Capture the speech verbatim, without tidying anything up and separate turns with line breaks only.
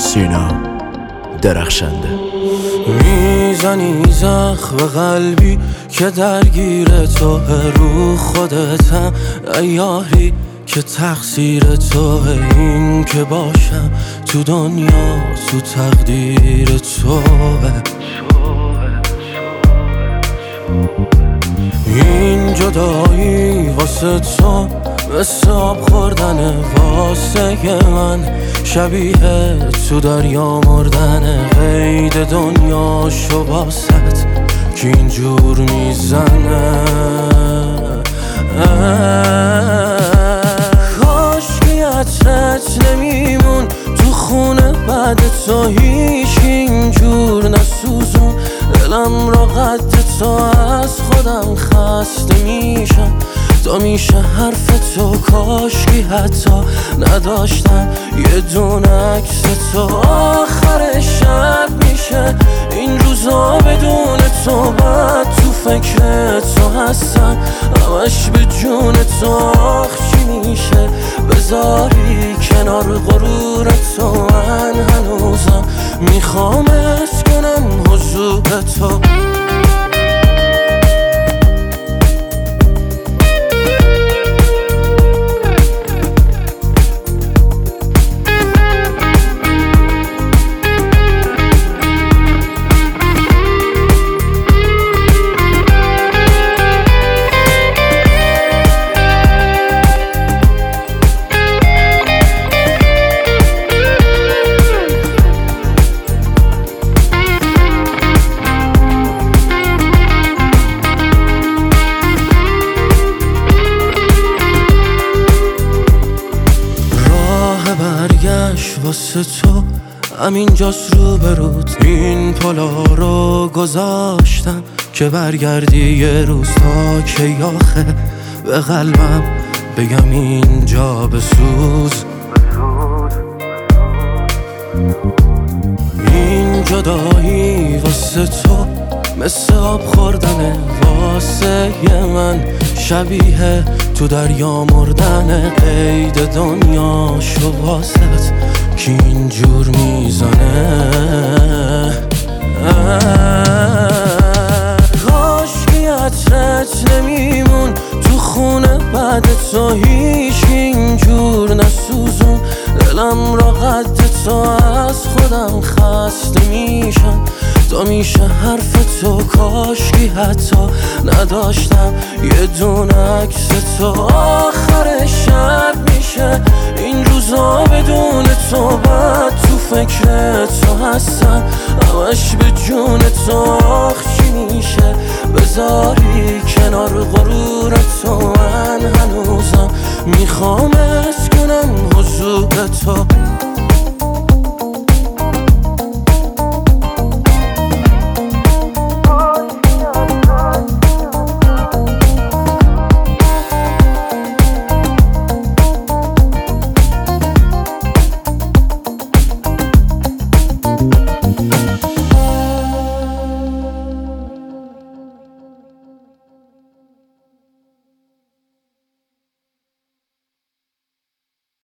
سینا درخشنده.
میزنی زخم قلبی که درگیر تو رو خودتم، ایاری که تقصیر تو، این که باشم تو دنیا تو تقدیر تو. این جدایی واسه تو مثل آب خوردن، واسه من شبیه تو دریا مردن. قید دنیا شو باست که اینجور میزنه. کاش که عطرت نمیمون تو خونه بعد تو، هیچ اینجور نسوزون دلم را قد تو. از خودم خسته میشم تا میشه حرف تو، کاش که حتی نداشتم یه دونه عکس تو. آخر شب میشه این روزا بدون تو، بعد تو فکر تو هستم همش به جون تو. آخ چی میشه بذاری کنار غرور تو، من هنوزم میخوام حس کنم حضور تو. برگشت واسه تو همینجاست رو برود، این پلا رو گذاشتم که برگردی یه روز. تا که آخه به قلبم بگم اینجا بسوز. این جدایی واسه تو مثل آب خوردنه، واسه من شبیه تو دریا مردن. قید دنیا شو واسط که اینجور میزنه. کاش که عطرت نمیمون تو خونه بعد تو، هیچ اینجور نسوزون دلم را قد تو. از خودم خسته میشم تا میشه حرف تو، کاش که حتی نداشتم یه دونه عکس تو. آخر شب میشه این روزا بدون تو، بعد تو فکر تو هستم همش به جون تو. آخ چی میشه بذاری کنار غرور تو، من هنوزم میخوام حس کنم حضور تو.